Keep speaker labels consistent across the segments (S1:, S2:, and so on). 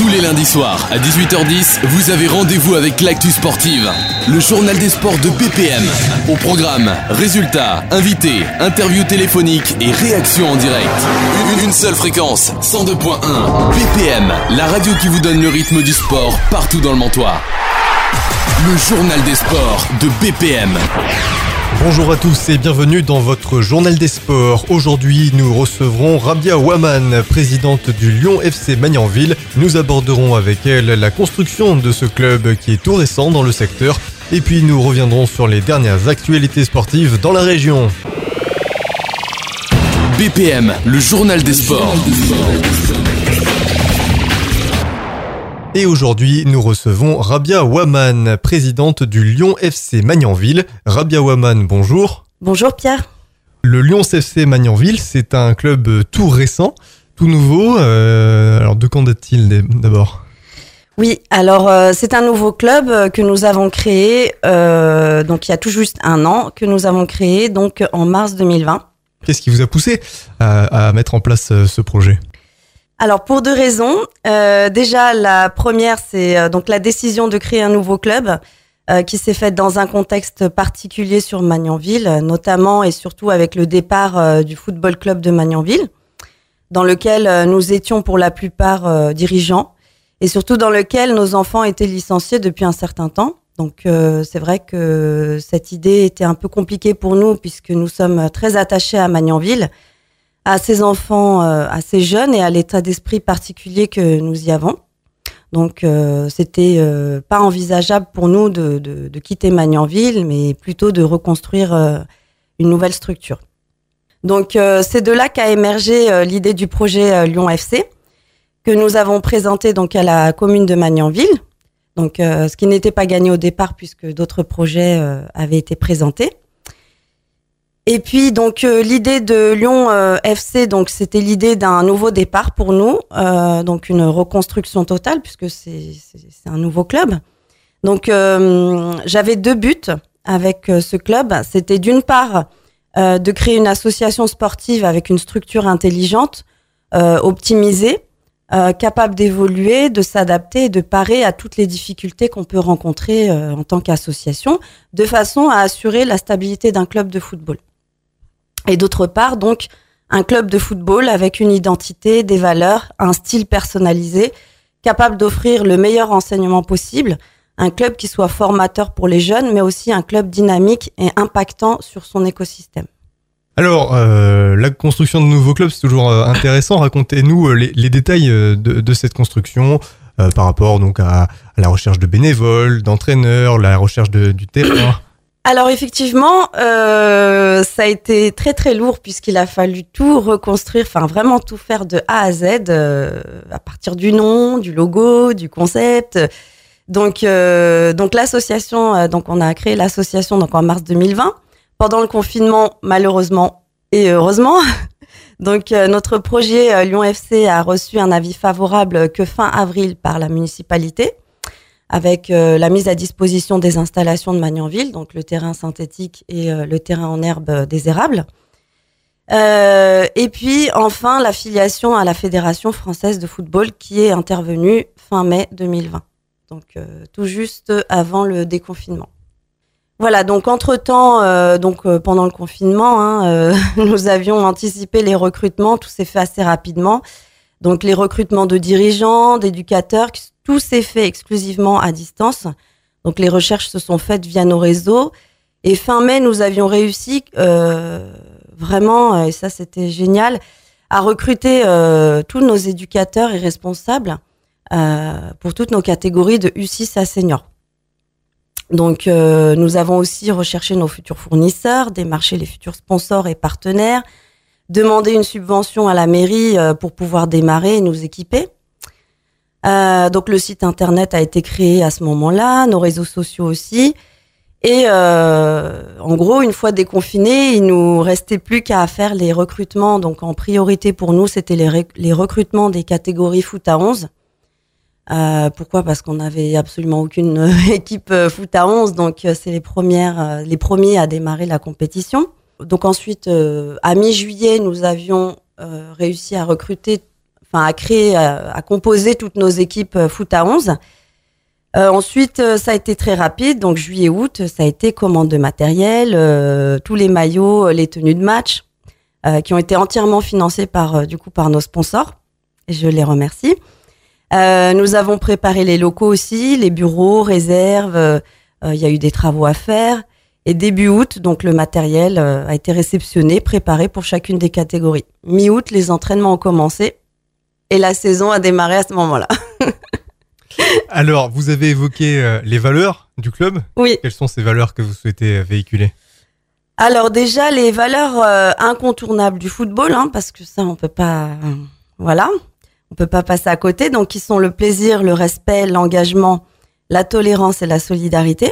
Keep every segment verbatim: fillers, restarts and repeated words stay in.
S1: les lundis soirs, à dix-huit heures dix, vous avez rendez-vous avec l'actu sportive. Le journal des sports de B P M. Au programme, résultats, invités, interviews téléphoniques et réactions en direct. Une, une seule fréquence, cent deux point un. B P M, la radio qui vous donne le rythme du sport partout dans le Mantois. Le journal des sports de B P M.
S2: Bonjour à tous et bienvenue dans votre journal des sports. Aujourd'hui, nous recevrons Rabia Ouaman, présidente du Lyon F C Magnanville. Nous aborderons avec elle la construction de ce club qui est tout récent dans le secteur. Et puis nous reviendrons sur les dernières actualités sportives dans la région.
S1: B P M, le journal des sports.
S2: Et aujourd'hui, nous recevons Rabia Ouaman, présidente du Lyon F C Magnanville. Rabia Ouaman, bonjour.
S3: Bonjour Pierre.
S2: Le Lyon F C Magnanville, c'est un club tout récent, tout nouveau. Euh, alors de quand date-t-il d'abord ?
S3: Oui, alors euh, c'est un nouveau club que nous avons créé, euh, donc il y a tout juste un an, que nous avons créé donc en mars deux mille vingt.
S2: Qu'est-ce qui vous a poussé à, à mettre en place ce projet ?
S3: Alors pour deux raisons. Euh, déjà la première, c'est euh, donc la décision de créer un nouveau club euh, qui s'est faite dans un contexte particulier sur Magnanville, notamment et surtout avec le départ euh, du football club de Magnanville, dans lequel euh, nous étions pour la plupart euh, dirigeants et surtout dans lequel nos enfants étaient licenciés depuis un certain temps. Donc euh, c'est vrai que cette idée était un peu compliquée pour nous puisque nous sommes très attachés à Magnanville, à ces enfants euh, assez jeunes et à l'état d'esprit particulier que nous y avons. Donc euh, c'était euh, pas envisageable pour nous de, de, de quitter Magnanville, mais plutôt de reconstruire euh, une nouvelle structure. Donc euh, c'est de là qu'a émergé euh, l'idée du projet euh, Lyon F C, que nous avons présenté donc à la commune de Magnanville. Donc euh, ce qui n'était pas gagné au départ puisque d'autres projets euh, avaient été présentés. Et puis donc euh, l'idée de Lyon euh, F C, donc c'était l'idée d'un nouveau départ pour nous, euh, donc une reconstruction totale puisque c'est c'est, c'est un nouveau club. Donc euh, j'avais deux buts avec euh, ce club. C'était d'une part euh, de créer une association sportive avec une structure intelligente, euh, optimisée, euh, capable d'évoluer, de s'adapter et de parer à toutes les difficultés qu'on peut rencontrer euh, en tant qu'association, de façon à assurer la stabilité d'un club de football. Et d'autre part, donc, un club de football avec une identité, des valeurs, un style personnalisé, capable d'offrir le meilleur enseignement possible, un club qui soit formateur pour les jeunes, mais aussi un club dynamique et impactant sur son écosystème.
S2: Alors, euh, la construction de nouveaux clubs, c'est toujours euh, intéressant. Racontez-nous euh, les, les détails de, de cette construction euh, par rapport donc à, à la recherche de bénévoles, d'entraîneurs, la recherche de, du terrain.
S3: Alors effectivement, euh, ça a été très très lourd puisqu'il a fallu tout reconstruire, enfin vraiment tout faire de A à Z, euh, à partir du nom, du logo, du concept. Donc euh, donc l'association, euh, donc on a créé l'association donc en mars deux mille vingt, pendant le confinement malheureusement et heureusement. Donc euh, notre projet euh, Lyon F C a reçu un avis favorable que fin avril par la municipalité, avec euh, la mise à disposition des installations de Magnanville, donc le terrain synthétique et euh, le terrain en herbe euh, des érables. Euh, et puis enfin l'affiliation à la Fédération française de football qui est intervenue fin mai deux mille vingt, donc euh, tout juste avant le déconfinement. Voilà, donc entre-temps, euh, donc euh, pendant le confinement, hein, euh, nous avions anticipé les recrutements, tout s'est fait assez rapidement. Donc les recrutements de dirigeants, d'éducateurs, tout s'est fait exclusivement à distance. Donc les recherches se sont faites via nos réseaux. Et fin mai, nous avions réussi euh, vraiment, et ça c'était génial, à recruter euh, tous nos éducateurs et responsables euh, pour toutes nos catégories de U six à seniors. Donc euh, nous avons aussi recherché nos futurs fournisseurs, démarché les futurs sponsors et partenaires, demander une subvention à la mairie euh, pour pouvoir démarrer et nous équiper. Euh, donc le site internet a été créé à ce moment-là, nos réseaux sociaux aussi. Et euh, en gros, une fois déconfinés, il nous restait plus qu'à faire les recrutements. Donc en priorité pour nous, c'était les, rec- les recrutements des catégories foot à onze. Euh, pourquoi ? Parce qu'on n'avait absolument aucune équipe foot à onze, donc c'est les premières, les premiers à démarrer la compétition. Donc ensuite, euh, à mi-juillet, nous avions euh, réussi à recruter enfin à créer, à, à composer toutes nos équipes euh, foot à onze. Euh, ensuite, euh, ça a été très rapide. Donc juillet-août, ça a été commande de matériel, euh, tous les maillots, les tenues de match, euh, qui ont été entièrement financés par euh, du coup par nos sponsors. Et je les remercie. Euh, nous avons préparé les locaux aussi, les bureaux, réserves. Euh, il y a eu des travaux à faire. Et début août, donc le matériel euh, a été réceptionné, préparé pour chacune des catégories. Mi-août, les entraînements ont commencé et la saison a démarré à ce moment-là.
S2: Alors, vous avez évoqué euh, les valeurs du club.
S3: Oui.
S2: Quelles sont ces valeurs que vous souhaitez euh, véhiculer ?
S3: Alors déjà, les valeurs euh, incontournables du football, hein, parce que ça, on peut pas... Euh, voilà, on peut pas passer à côté. Donc, qui sont le plaisir, le respect, l'engagement, la tolérance et la solidarité.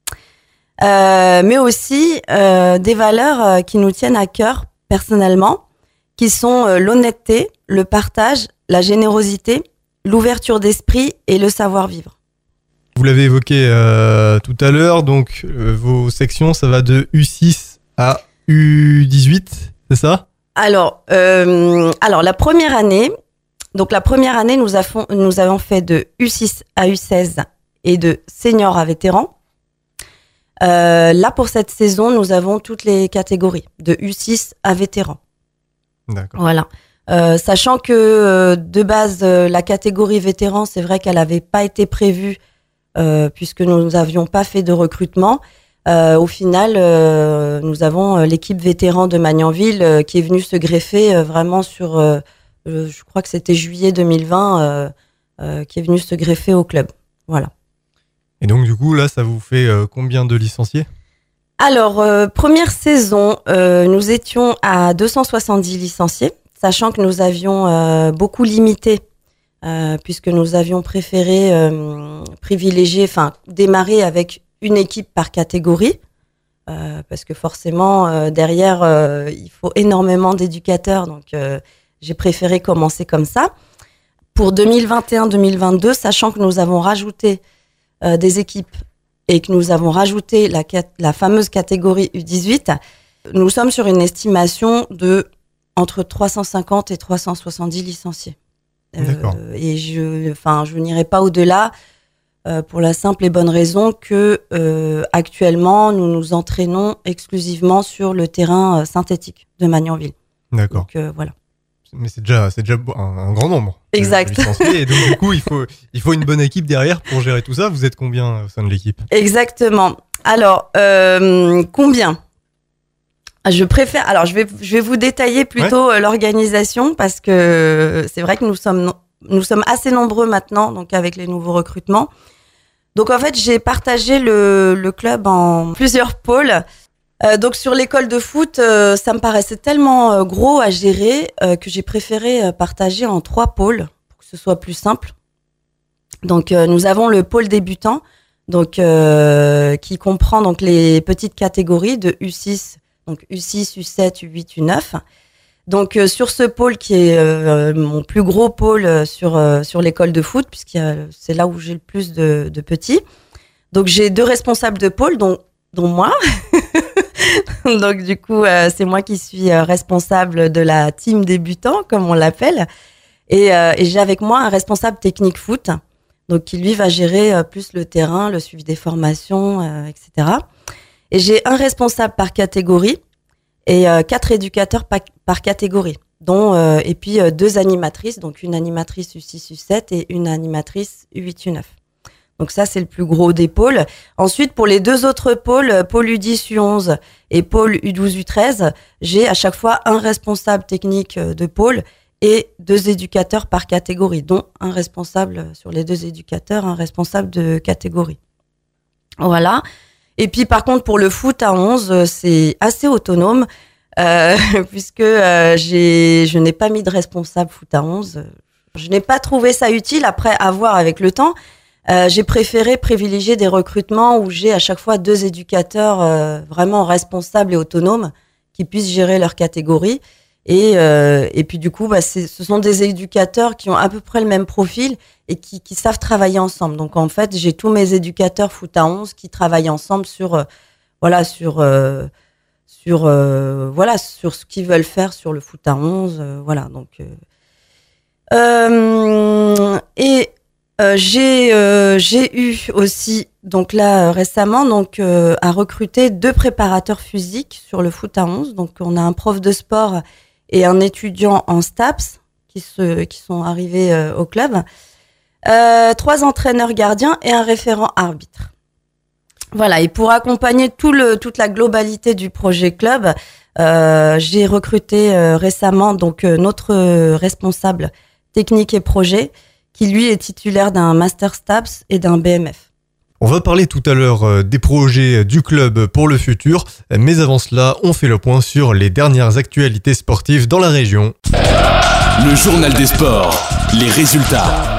S3: Euh, mais aussi euh, des valeurs euh, qui nous tiennent à cœur personnellement, qui sont euh, l'honnêteté, le partage, la générosité, l'ouverture d'esprit et le savoir-vivre.
S2: Vous l'avez évoqué euh, tout à l'heure, donc euh, vos sections, ça va de U six à U dix-huit, c'est ça ?
S3: Alors, euh, alors la première année, donc la première année, nous avons, nous avons fait de U six à U seize et de senior à vétéran. Euh, là, pour cette saison, nous avons toutes les catégories, de U six à vétéran.
S2: D'accord.
S3: Voilà. Euh, sachant que euh, de base, euh, la catégorie vétéran, c'est vrai qu'elle n'avait pas été prévue euh, puisque nous n'avions pas fait de recrutement. Euh, au final, euh, nous avons euh, l'équipe vétéran de Magnanville euh, qui est venue se greffer euh, vraiment sur, euh, euh, je crois que c'était juillet deux mille vingt, euh, euh, qui est venue se greffer au club. Voilà.
S2: Et donc du coup, là, ça vous fait euh, combien de licenciés ?
S3: Alors, euh, première saison, euh, nous étions à deux cent soixante-dix licenciés, sachant que nous avions euh, beaucoup limité, euh, puisque nous avions préféré euh, privilégier, enfin, démarrer avec une équipe par catégorie, euh, parce que forcément, euh, derrière, euh, il faut énormément d'éducateurs, donc euh, j'ai préféré commencer comme ça. Pour deux mille vingt et un deux mille vingt-deux, sachant que nous avons rajouté euh, des équipes et que nous avons rajouté la, la fameuse catégorie U dix-huit, nous sommes sur une estimation de entre trois cent cinquante et trois cent soixante-dix licenciés.
S2: D'accord.
S3: Euh, et je, enfin, je n'irai pas au-delà euh, pour la simple et bonne raison que euh, actuellement nous nous entraînons exclusivement sur le terrain euh, synthétique de Magnanville.
S2: D'accord.
S3: Donc euh, voilà.
S2: Mais c'est déjà, c'est déjà un, un grand nombre.
S3: Exact.
S2: De licenciés. Et donc du coup, il faut, il faut une bonne équipe derrière pour gérer tout ça. Vous êtes combien au sein de l'équipe ?
S3: Exactement. Alors euh, combien ? Je préfère. Alors, je vais, je vais vous détailler plutôt ouais. l'organisation parce que c'est vrai que nous sommes, nous sommes assez nombreux maintenant, donc avec les nouveaux recrutements. Donc, en fait, j'ai partagé le, le club en plusieurs pôles. Euh, donc, sur l'école de foot, euh, ça me paraissait tellement euh, gros à gérer euh, que j'ai préféré euh, partager en trois pôles pour que ce soit plus simple. Donc, euh, nous avons le pôle débutant, donc euh, qui comprend donc les petites catégories de U six. Donc U six, U sept, U huit, U neuf. Donc euh, sur ce pôle qui est euh, mon plus gros pôle euh, sur euh, sur l'école de foot, puisque c'est là où j'ai le plus de, de petits. Donc j'ai deux responsables de pôle, dont dont moi. Donc du coup euh, c'est moi qui suis euh, responsable de la team débutant, comme on l'appelle, et, euh, et j'ai avec moi un responsable technique foot, donc qui lui va gérer euh, plus le terrain, le suivi des formations, euh, et cetera. Et j'ai un responsable par catégorie et euh, quatre éducateurs par, par catégorie, dont euh, et puis euh, deux animatrices, donc une animatrice U six, U sept et une animatrice U huit, U neuf. Donc ça, c'est le plus gros des pôles. Ensuite, pour les deux autres pôles, pôle U dix, U onze et pôle U douze, U treize, j'ai à chaque fois un responsable technique de pôle et deux éducateurs par catégorie, dont un responsable sur les deux éducateurs, un responsable de catégorie. Voilà. Et puis par contre pour le foot à onze, c'est assez autonome euh, puisque euh, j'ai, je n'ai pas mis de responsable foot à onze. Je n'ai pas trouvé ça utile. Après, à voir avec le temps, euh, j'ai préféré privilégier des recrutements où j'ai à chaque fois deux éducateurs euh, vraiment responsables et autonomes qui puissent gérer leur catégorie. Et, euh, et puis du coup, bah, c'est, ce sont des éducateurs qui ont à peu près le même profil et qui, qui savent travailler ensemble. Donc en fait, j'ai tous mes éducateurs foot à onze qui travaillent ensemble sur, euh, voilà, sur, euh, sur, euh, voilà, sur ce qu'ils veulent faire sur le foot à onze. Euh, voilà, donc euh, Euh, et euh, j'ai euh, j'ai eu aussi donc là euh, récemment donc euh, à recruter deux préparateurs physiques sur le foot à onze. Donc on a un prof de sport et un étudiant en STAPS qui se qui sont arrivés euh, au club. Euh, trois entraîneurs gardiens et un référent arbitre. Voilà, et pour accompagner tout le toute la globalité du projet club, euh, j'ai recruté euh, récemment donc euh, notre euh, responsable technique et projet, qui lui est titulaire d'un Master STAPS et d'un B M F.
S2: On va parler tout à l'heure des projets du club pour le futur, mais avant cela, on fait le point sur les dernières actualités sportives dans la région.
S1: Le journal des sports, les résultats.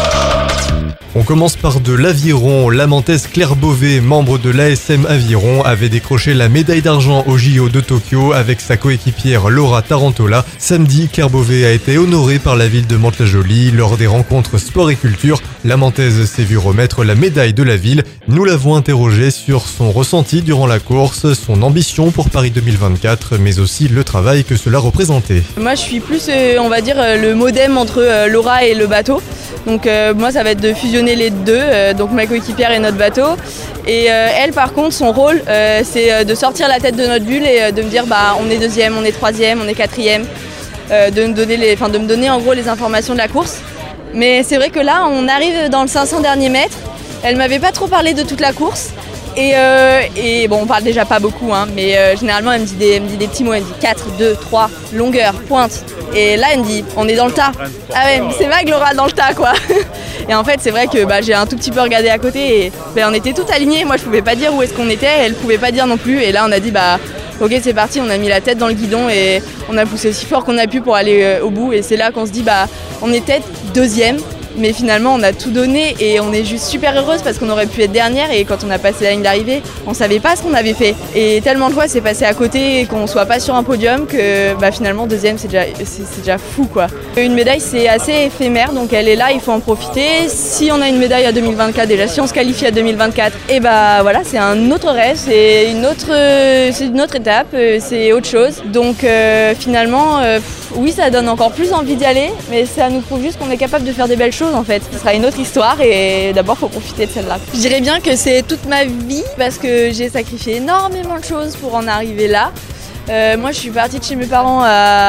S2: On commence par de l'Aviron. La Mantaise Claire Beauvais, membre de l'A S M Aviron, avait décroché la médaille d'argent au J O de Tokyo avec sa coéquipière Laura Tarantola. Samedi, Claire Beauvais a été honorée par la ville de Mantes-la-Jolie lors des rencontres sport et culture. La Mantaise s'est vue remettre la médaille de la ville. Nous l'avons interrogée sur son ressenti durant la course, son ambition pour Paris deux mille vingt-quatre, mais aussi le travail que cela représentait.
S4: Moi, je suis plus, euh, on va dire, euh, le modem entre euh, Laura et le bateau. Donc euh, moi, ça va être de fusionner les deux, euh, donc ma coéquipière et notre bateau. Et euh, elle, par contre, son rôle, euh, c'est de sortir la tête de notre bulle et euh, de me dire, bah, on est deuxième, on est troisième, on est quatrième, euh, de me donner les, enfin, de me donner en gros les informations de la course. Mais c'est vrai que là, on arrive dans le cinq cents derniers mètres. Elle m'avait pas trop parlé de toute la course. Et, euh, et bon, on parle déjà pas beaucoup, hein, mais euh, généralement, elle me, dit des, elle me dit des petits mots. Elle me dit quatre, deux, trois, longueur, pointe. Et là, elle me dit, on est dans le tas. Ah ouais, c'est vague Laura, dans le tas, quoi. Et en fait, c'est vrai que bah, j'ai un tout petit peu regardé à côté et bah, on était toutes alignées. Moi, je pouvais pas dire où est-ce qu'on était, elle pouvait pas dire non plus. Et là, on a dit, bah, ok, c'est parti, on a mis la tête dans le guidon et on a poussé aussi fort qu'on a pu pour aller euh, au bout. Et c'est là qu'on se dit, bah, on est peut-être deuxième. Mais finalement, on a tout donné et on est juste super heureuse parce qu'on aurait pu être dernière et quand on a passé la ligne d'arrivée, on savait pas ce qu'on avait fait. Et tellement de fois, c'est passé à côté et qu'on soit pas sur un podium que bah, finalement, deuxième, c'est déjà, c'est, c'est déjà fou, quoi. Une médaille, c'est assez éphémère, donc elle est là, il faut en profiter. Si on a une médaille à deux mille vingt-quatre, déjà, si on se qualifie à deux mille vingt-quatre, et bah voilà, c'est un autre rêve, c'est une autre, c'est une autre étape, c'est autre chose. Donc euh, finalement, euh, oui, ça donne encore plus envie d'y aller, mais ça nous prouve juste qu'on est capable de faire des belles choses. En fait, ce sera une autre histoire et d'abord faut profiter de celle-là. Je dirais bien que c'est toute ma vie parce que j'ai sacrifié énormément de choses pour en arriver là. Euh, moi je suis partie de chez mes parents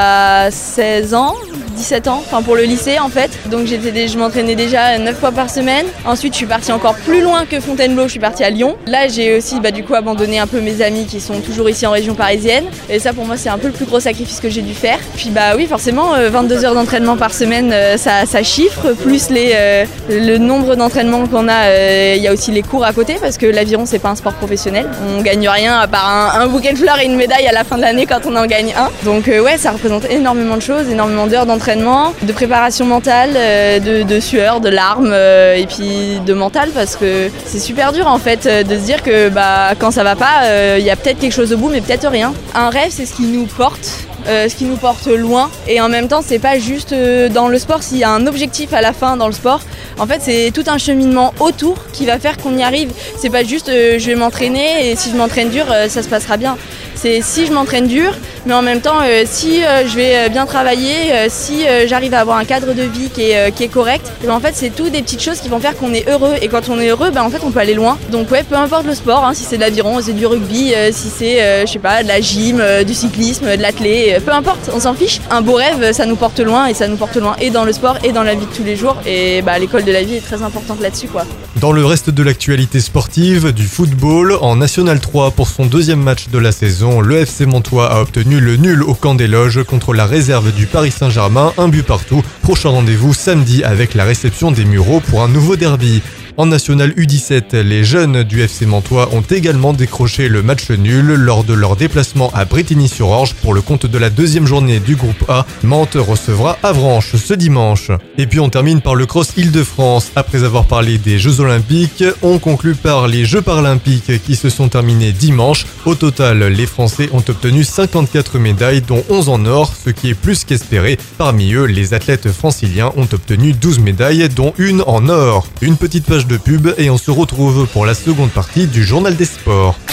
S4: à seize ans, dix-sept ans, enfin pour le lycée en fait. Donc j'étais, je m'entraînais déjà neuf fois par semaine. Ensuite je suis partie encore plus loin que Fontainebleau, je suis partie à Lyon. Là j'ai aussi bah, du coup abandonné un peu mes amis qui sont toujours ici en région parisienne. Et ça pour moi c'est un peu le plus gros sacrifice que j'ai dû faire. Puis bah oui forcément euh, vingt-deux heures d'entraînement par semaine euh, ça, ça chiffre, plus les, euh, le nombre d'entraînements qu'on a. Il euh, y a aussi les cours à côté parce que l'aviron c'est pas un sport professionnel. On gagne rien à part un, un bouquet de fleurs et une médaille à la fin de l'année quand on en gagne un. Donc euh, ouais, ça représente énormément de choses, énormément d'heures d'entraînement, de préparation mentale, euh, de, de sueur, de larmes euh, et puis de mental parce que c'est super dur en fait de se dire que bah, quand ça va pas, il euh, y a peut-être quelque chose au bout mais peut-être rien. Un rêve c'est ce qui nous porte. Euh, ce qui nous porte loin et en même temps c'est pas juste euh, dans le sport, s'il y a un objectif à la fin dans le sport, en fait c'est tout un cheminement autour qui va faire qu'on y arrive. C'est pas juste euh, je vais m'entraîner et si je m'entraîne dur euh, ça se passera bien. C'est si je m'entraîne dur, mais en même temps, euh, si euh, je vais bien travailler, euh, si euh, j'arrive à avoir un cadre de vie qui est, euh, qui est correct, et ben, en fait, c'est tout des petites choses qui vont faire qu'on est heureux. Et quand on est heureux, ben, en fait, on peut aller loin. Donc ouais, peu importe le sport, hein, si c'est de l'aviron, c'est du rugby, euh, si c'est, euh, je sais pas, de la gym, euh, du cyclisme, de l'athlé, euh, peu importe, on s'en fiche. Un beau rêve, ça nous porte loin, et ça nous porte loin et dans le sport et dans la vie de tous les jours. Et bah, l'école de la vie est très importante là-dessus, quoi.
S2: Dans le reste de l'actualité sportive, du football, en National trois pour son deuxième match de la saison, le F C Montois a obtenu le nul au camp des loges contre la réserve du Paris Saint-Germain, un but partout. Prochain rendez-vous samedi avec la réception des Mureaux pour un nouveau derby. En National U dix-sept, les jeunes du F C Mantois ont également décroché le match nul lors de leur déplacement à Brétigny-sur-Orge pour le compte de la deuxième journée du groupe A. Mantes recevra Avranches ce dimanche. Et puis on termine par le Cross Île-de-France. Après avoir parlé des Jeux Olympiques, on conclut par les Jeux Paralympiques qui se sont terminés dimanche. Au total, les Français ont obtenu cinquante-quatre médailles, dont onze en or, ce qui est plus qu'espéré. Parmi eux, les athlètes franciliens ont obtenu douze médailles, dont une en or. Une petite page de pub et on se retrouve pour la seconde partie du Journal des Sports.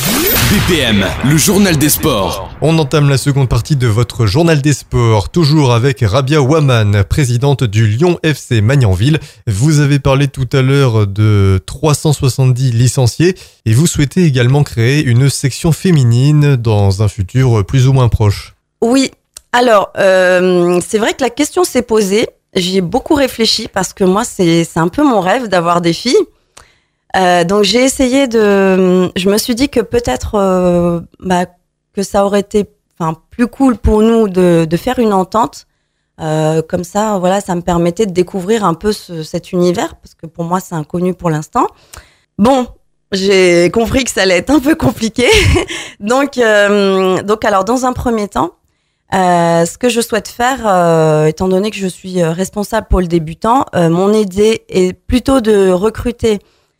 S1: B P M, le journal des sports.
S2: On entame la seconde partie de votre journal des sports, toujours avec Rabia Waman, présidente du Lyon F C Magnanville. Vous avez parlé tout à l'heure de trois cent soixante-dix licenciés et vous souhaitez également créer une section féminine dans un futur plus ou moins proche.
S3: Oui, alors euh, c'est vrai que la question s'est posée. J'y ai beaucoup réfléchi parce que moi, c'est, c'est un peu mon rêve d'avoir des filles. Euh, donc j'ai essayé de... Je me suis dit que peut-être euh, bah, que ça aurait été enfin, plus cool pour nous de, de faire une entente. Euh, comme ça, voilà, ça me permettait de découvrir un peu ce, cet univers parce que pour moi, c'est inconnu pour l'instant. Bon, j'ai compris que ça allait être un peu compliqué. donc, euh, donc, alors, dans un premier temps, euh, ce que je souhaite faire, euh, étant donné que je suis responsable pôle débutant, euh, mon idée est plutôt de recruter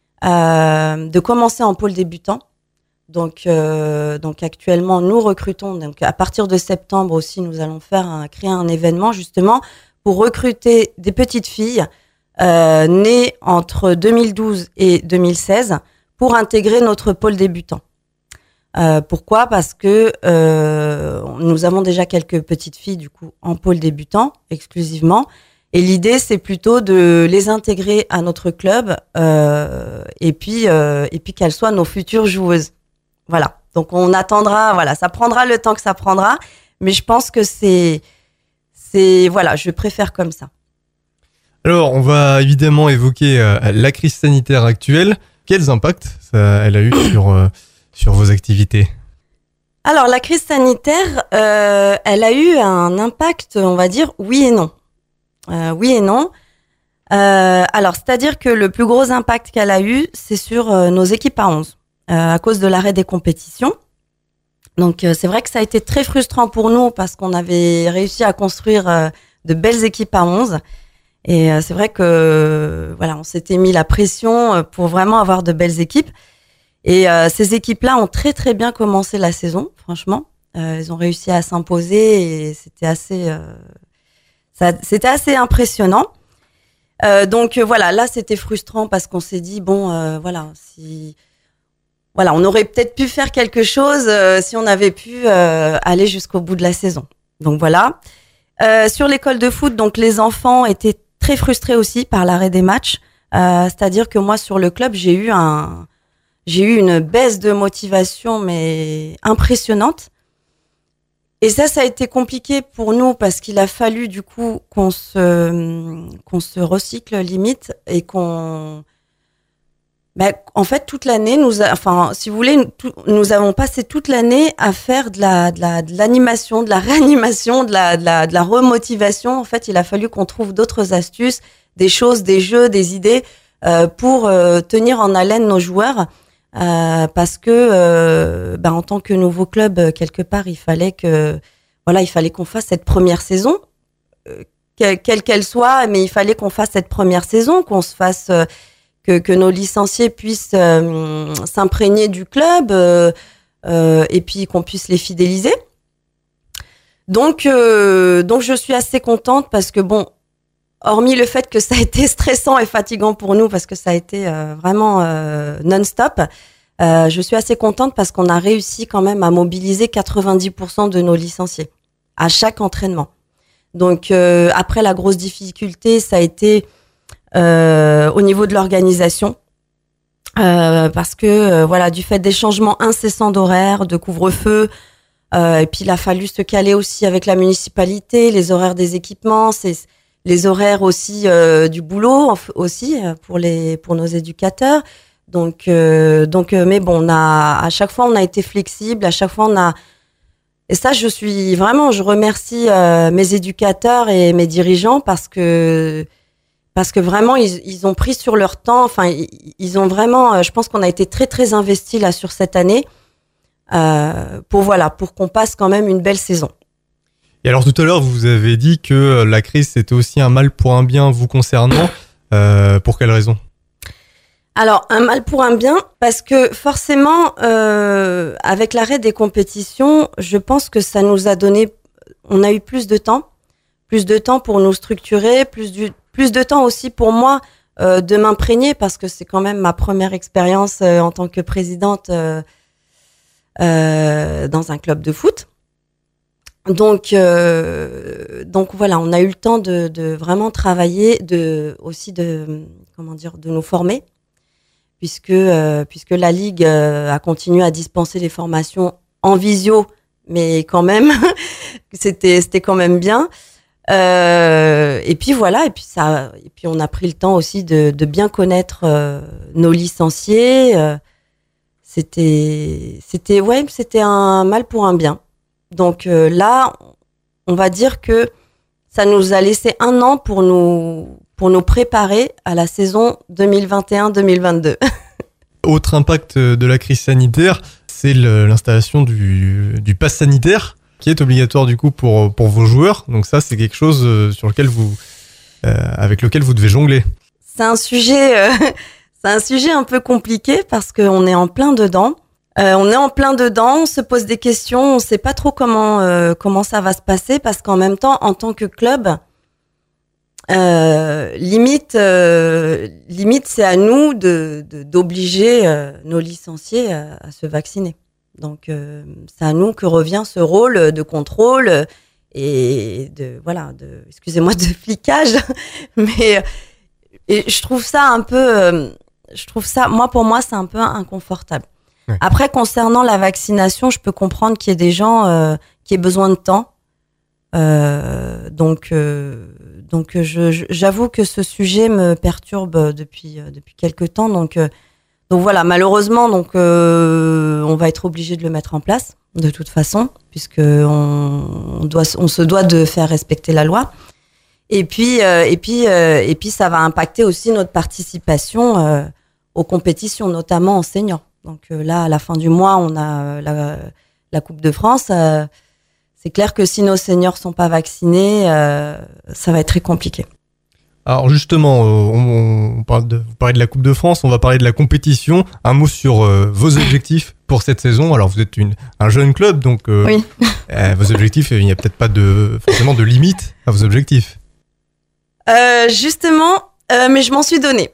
S3: Euh, de commencer en pôle débutant. Donc, euh, donc actuellement, nous recrutons. Donc, à partir de septembre aussi, nous allons faire un, créer un événement justement pour recruter des petites filles euh, nées entre deux mille douze et deux mille seize pour intégrer notre pôle débutant. Euh, pourquoi ? Parce que euh, nous avons déjà quelques petites filles du coup en pôle débutant exclusivement. Et l'idée, c'est plutôt de les intégrer à notre club euh, et puis euh, et puis qu'elles soient nos futures joueuses. Voilà. Donc on attendra. Voilà, ça prendra le temps que ça prendra, mais je pense que c'est c'est voilà, je préfère comme ça.
S2: Alors, on va évidemment évoquer euh, la crise sanitaire actuelle. Quels impacts ça, elle a eu sur euh, sur vos activités ?
S3: Alors la crise sanitaire, euh, elle a eu un impact, on va dire oui et non. Euh, oui et non. Euh, alors, c'est-à-dire que le plus gros impact qu'elle a eu, c'est sur euh, nos équipes à onze, euh, à cause de l'arrêt des compétitions. Donc, euh, c'est vrai que ça a été très frustrant pour nous parce qu'on avait réussi à construire euh, de belles équipes à onze. Et euh, c'est vrai que euh, voilà, on s'était mis la pression pour vraiment avoir de belles équipes. Et euh, ces équipes-là ont très très bien commencé la saison, franchement. Euh, elles ont réussi à s'imposer et c'était assez... Euh, Ça, c'était assez impressionnant. Euh, donc euh, voilà, là c'était frustrant parce qu'on s'est dit bon, euh, voilà, si, voilà, on aurait peut-être pu faire quelque chose euh, si on avait pu euh, aller jusqu'au bout de la saison. Donc voilà. Euh, sur l'école de foot, donc les enfants étaient très frustrés aussi par l'arrêt des matchs. Euh, c'est-à-dire que moi sur le club, j'ai eu un, j'ai eu une baisse de motivation mais impressionnante. Et ça, ça a été compliqué pour nous parce qu'il a fallu du coup qu'on se qu'on se recycle limite et qu'on, ben, en fait toute l'année nous, a, enfin si vous voulez, tout, nous avons passé toute l'année à faire de la de la de l'animation, de la réanimation, de la de la de la remotivation. En fait, il a fallu qu'on trouve d'autres astuces, des choses, des jeux, des idées euh, pour euh, tenir en haleine nos joueurs. Euh, parce que euh, bah, en tant que nouveau club euh, quelque part il fallait que voilà il fallait qu'on fasse cette première saison euh, quelle, quelle qu'elle soit, mais il fallait qu'on fasse cette première saison, qu'on se fasse euh, que, que nos licenciés puissent euh, s'imprégner du club euh, euh, et puis qu'on puisse les fidéliser. Donc euh, donc je suis assez contente parce que bon, hormis le fait que ça a été stressant et fatigant pour nous parce que ça a été euh, vraiment euh, non-stop, euh, je suis assez contente parce qu'on a réussi quand même à mobiliser quatre-vingt-dix pour cent de nos licenciés à chaque entraînement. Donc euh, après la grosse difficulté, ça a été euh, au niveau de l'organisation euh, parce que euh, voilà, du fait des changements incessants d'horaires, de couvre-feu, euh, et puis il a fallu se caler aussi avec la municipalité, les horaires des équipements, c'est les horaires aussi euh, du boulot aussi pour les pour nos éducateurs. Donc euh, donc euh, mais bon, on a à chaque fois on a été flexible, à chaque fois on a et ça je suis vraiment je remercie euh, mes éducateurs et mes dirigeants parce que parce que vraiment ils ils ont pris sur leur temps, enfin ils, ils ont vraiment je pense qu'on a été très très investis là sur cette année euh, pour voilà, pour qu'on passe quand même une belle saison.
S2: Et alors tout à l'heure, vous avez dit que la crise c'était aussi un mal pour un bien vous concernant. Euh, pour quelle raison ?
S3: Alors un mal pour un bien parce que forcément, euh, avec l'arrêt des compétitions, je pense que ça nous a donné, on a eu plus de temps, plus de temps pour nous structurer, plus du, plus de temps aussi pour moi euh, de m'imprégner parce que c'est quand même ma première expérience euh, en tant que présidente. Euh, euh, dans un club de foot. Donc, euh, donc voilà, on a eu le temps de, de vraiment travailler, de aussi de comment dire, de nous former, puisque euh, puisque la ligue euh, a continué à dispenser les formations en visio, mais quand même, c'était c'était quand même bien. Euh, et puis voilà, et puis ça, et puis on a pris le temps aussi de, de bien connaître euh, nos licenciés. Euh, c'était c'était ouais, c'était un mal pour un bien. Donc euh, là, on va dire que ça nous a laissé un an pour nous, pour nous préparer à la saison deux mille vingt et un deux mille vingt-deux.
S2: Autre impact de la crise sanitaire, c'est le, l'installation du, du pass sanitaire qui est obligatoire du coup pour, pour vos joueurs. Donc ça, c'est quelque chose sur lequel vous, euh, avec lequel vous devez jongler.
S3: C'est un sujet, euh, c'est un sujet un peu compliqué parce qu'on est en plein dedans. Euh, on est en plein dedans, on se pose des questions, on sait pas trop comment euh, comment ça va se passer parce qu'en même temps, en tant que club, euh, limite euh, limite c'est à nous de, de d'obliger euh, nos licenciés à, à se vacciner. Donc euh, c'est à nous que revient ce rôle de contrôle et de voilà de excusez-moi de flicage, mais et je trouve ça un peu euh, je trouve ça moi pour moi c'est un peu inconfortable. Ouais. Après, concernant la vaccination, je peux comprendre qu'il y ait des gens euh, qui aient besoin de temps. Euh, donc, euh, donc, je, je, j'avoue que ce sujet me perturbe depuis euh, depuis quelques temps. Donc, euh, donc voilà, malheureusement, donc euh, on va être obligé de le mettre en place de toute façon, puisque on, on doit, on se doit de faire respecter la loi. Et puis, euh, et puis, euh, et puis, ça va impacter aussi notre participation euh, aux compétitions, notamment en senior. Donc euh, là, à la fin du mois, on a euh, la, la Coupe de France. Euh, c'est clair que si nos seniors sont pas vaccinés, euh, ça va être très compliqué.
S2: Alors justement, euh, on, on parle de, vous parlez de la Coupe de France, on va parler de la compétition. Un mot sur euh, vos objectifs pour cette saison. Alors vous êtes une, un jeune club, donc euh, oui. euh, vos objectifs, il n'y a peut-être pas de, forcément de limite à vos objectifs.
S3: Euh, justement, euh, mais je m'en suis donné.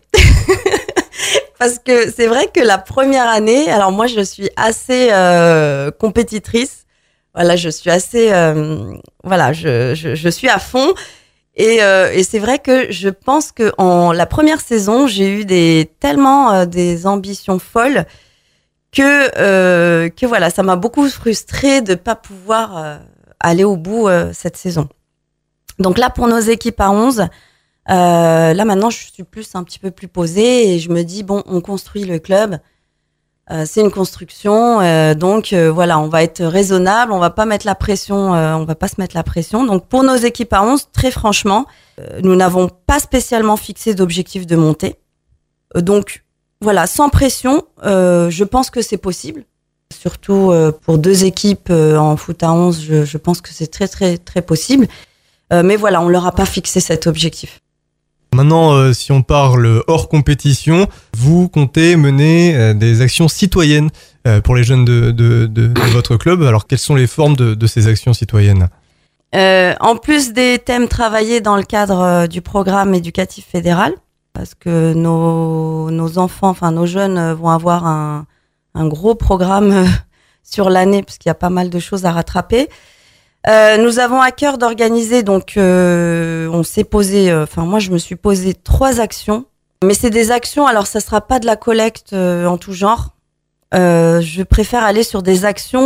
S3: Parce que c'est vrai que la première année, alors moi je suis assez euh, compétitrice, voilà, je suis assez, euh, voilà, je, je, je suis à fond et, euh, et c'est vrai que je pense que en la première saison j'ai eu des tellement euh, des ambitions folles que euh, que voilà, ça m'a beaucoup frustrée de pas pouvoir euh, aller au bout euh, cette saison. Donc là pour nos équipes à onze. Euh, là maintenant je suis plus un petit peu plus posée et je me dis bon on construit le club, euh, c'est une construction euh, donc euh, voilà on va être raisonnable, on va pas mettre la pression, euh, on va pas se mettre la pression. Donc pour nos équipes à onze très franchement euh, nous n'avons pas spécialement fixé d'objectif de montée, euh, donc voilà sans pression, euh, je pense que c'est possible, surtout euh, pour deux équipes euh, en foot à onze, je, je pense que c'est très très très possible, euh, mais voilà on leur a pas fixé cet objectif.
S2: Maintenant, euh, si on parle hors compétition, vous comptez mener euh, des actions citoyennes euh, pour les jeunes de, de, de, de votre club. Alors, quelles sont les formes de, de ces actions citoyennes ?
S3: euh, En plus des thèmes travaillés dans le cadre euh, du programme éducatif fédéral, parce que nos, nos enfants, enfin nos jeunes vont avoir un, un gros programme euh, sur l'année, parce qu'il y a pas mal de choses à rattraper. Euh, nous avons à cœur d'organiser, donc euh, on s'est posé, enfin euh, moi je me suis posé trois actions, mais c'est des actions, alors ça sera pas de la collecte euh, en tout genre, euh, je préfère aller sur des actions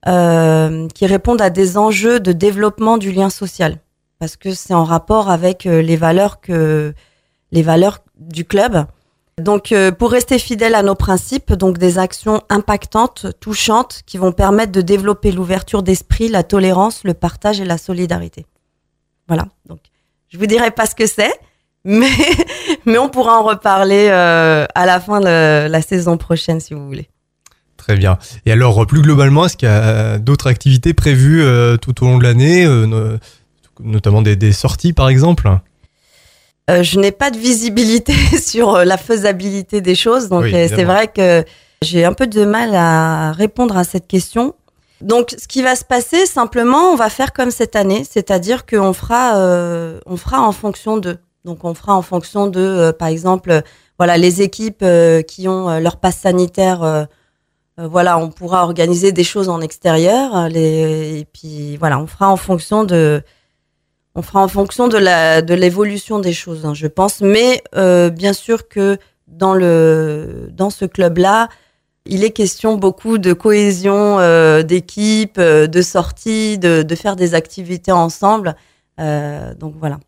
S3: euh, qui répondent à des enjeux de développement du lien social, parce que c'est en rapport avec euh, les valeurs que les valeurs du club. Donc, euh, pour rester fidèle à nos principes, donc des actions impactantes, touchantes, qui vont permettre de développer l'ouverture d'esprit, la tolérance, le partage et la solidarité. Voilà. Donc, je vous dirai pas ce que c'est, mais mais on pourra en reparler euh, à la fin de la saison prochaine, si vous voulez.
S2: Très bien. Et alors, plus globalement, est-ce qu'il y a d'autres activités prévues euh, tout au long de l'année, euh, notamment des, des sorties, par exemple ?
S3: Euh, je n'ai pas de visibilité sur la faisabilité des choses, donc oui, euh, c'est vrai que j'ai un peu de mal à répondre à cette question. Donc, ce qui va se passer, simplement, on va faire comme cette année, c'est-à-dire qu'on fera, euh, on fera en fonction de. Donc, on fera en fonction de, euh, par exemple, euh, voilà, les équipes euh, qui ont euh, leur passe sanitaire euh, euh, voilà, on pourra organiser des choses en extérieur. Les, et puis voilà, on fera en fonction de, on fera en fonction de la de l'évolution des choses, hein, je pense. Mais euh, bien sûr que dans le dans ce club-là, il est question beaucoup de cohésion euh, d'équipe, euh, de sortie, de, de faire des activités ensemble. Euh, donc voilà.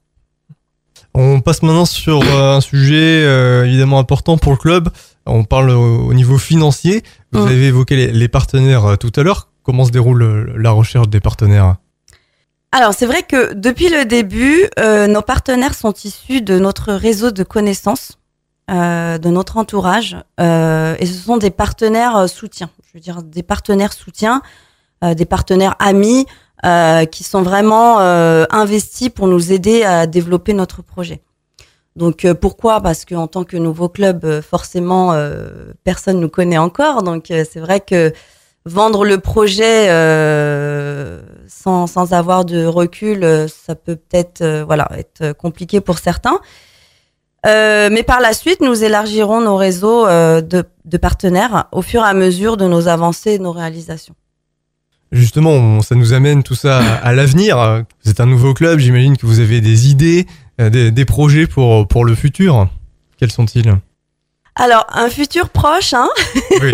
S2: On passe maintenant sur euh, un sujet euh, évidemment important pour le club. On parle au, au niveau financier. Vous mmh. avez évoqué les, les partenaires euh, tout à l'heure. Comment se déroule euh, la recherche des partenaires ?
S3: Alors c'est vrai que depuis le début, euh, nos partenaires sont issus de notre réseau de connaissances. Euh, de notre entourage euh, et ce sont des partenaires euh, soutiens, je veux dire des partenaires soutiens, euh, des partenaires amis euh, qui sont vraiment euh, investis pour nous aider à développer notre projet. Donc euh, pourquoi ? Parce qu'en tant que nouveau club, euh, forcément euh, personne nous connaît encore, donc euh, c'est vrai que vendre le projet euh, sans sans avoir de recul, euh, ça peut peut-être euh, voilà être compliqué pour certains. Euh, mais par la suite, nous élargirons nos réseaux euh, de, de partenaires au fur et à mesure de nos avancées et de nos réalisations.
S2: Justement, on, ça nous amène tout ça à, à l'avenir. Vous êtes un nouveau club, j'imagine que vous avez des idées, des, des projets pour, pour le futur. Quels sont-ils ?
S3: Alors, un futur proche, hein.
S2: Oui.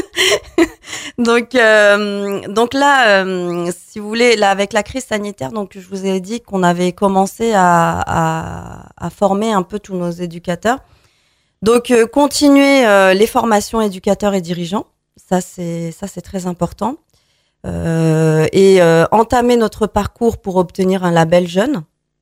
S3: donc, euh, donc là, euh, si vous voulez, là avec la crise sanitaire, donc je vous ai dit qu'on avait commencé à, à, à former un peu tous nos éducateurs. Donc, euh, continuer euh, les formations éducateurs et dirigeants, ça c'est ça c'est très important, euh, et euh, entamer notre parcours pour obtenir un label jeune.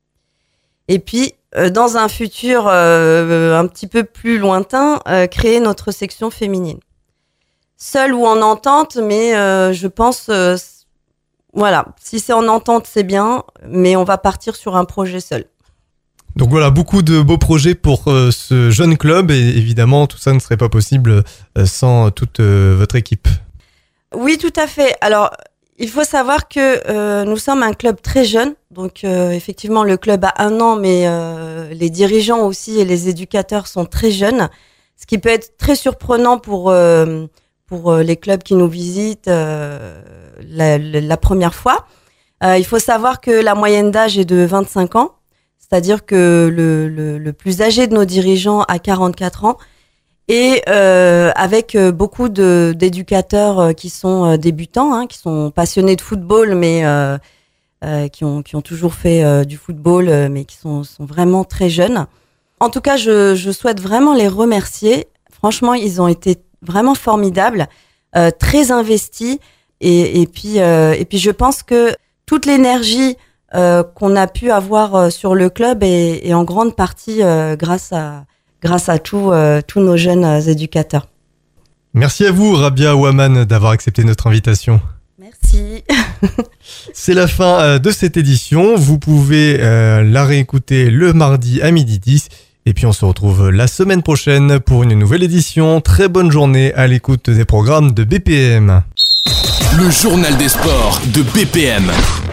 S3: Et puis, euh, dans un futur euh, un petit peu plus lointain, euh, créer notre section féminine. Seule ou en entente, mais euh, je pense, euh, voilà, si c'est en entente, c'est bien, mais on va partir sur un projet seul.
S2: Donc voilà, beaucoup de beaux projets pour euh, ce jeune club, et évidemment, tout ça ne serait pas possible euh, sans toute euh, votre équipe.
S3: Oui, tout à fait. Alors, il faut savoir que euh, nous sommes un club très jeune, donc euh, effectivement, le club a un an, mais euh, les dirigeants aussi et les éducateurs sont très jeunes, ce qui peut être très surprenant pour... Euh, pour les clubs qui nous visitent euh, la, la première fois. Euh, il faut savoir que la moyenne d'âge est de vingt-cinq ans, c'est-à-dire que le, le, le plus âgé de nos dirigeants a quarante-quatre ans, et euh, avec beaucoup de, d'éducateurs qui sont débutants, hein, qui sont passionnés de football, mais euh, euh, qui, ont, qui ont toujours fait euh, du football, mais qui sont, sont vraiment très jeunes. En tout cas, je, je souhaite vraiment les remercier. Franchement, ils ont été vraiment formidable, euh, très investi, et, et puis euh, et puis je pense que toute l'énergie euh, qu'on a pu avoir euh, sur le club est, est en grande partie euh, grâce à grâce à tous euh, tous nos jeunes euh, éducateurs.
S2: Merci à vous, Rabia Ouaman, d'avoir accepté notre invitation.
S3: Merci.
S2: C'est la fin euh, de cette édition. Vous pouvez euh, la réécouter le mardi à midi dix. Et puis on se retrouve la semaine prochaine pour une nouvelle édition. Très bonne journée à l'écoute des programmes de B P M.
S1: Le journal des sports de B P M.